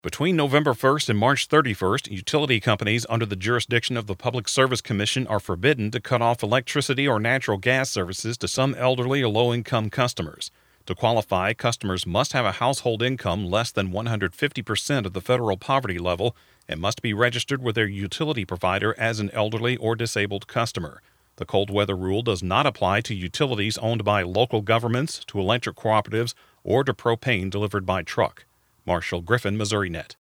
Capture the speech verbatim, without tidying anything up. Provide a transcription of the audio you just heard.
Between November first and March thirty-first, utility companies under the jurisdiction of the Public Service Commission are forbidden to cut off electricity or natural gas services to some elderly or low-income customers. To qualify, customers must have a household income less than one hundred fifty percent of the federal poverty level and must be registered with their utility provider as an elderly or disabled customer. The cold weather rule does not apply to utilities owned by local governments, to electric cooperatives, or to propane delivered by truck. Marshall Griffin, Missouri Net.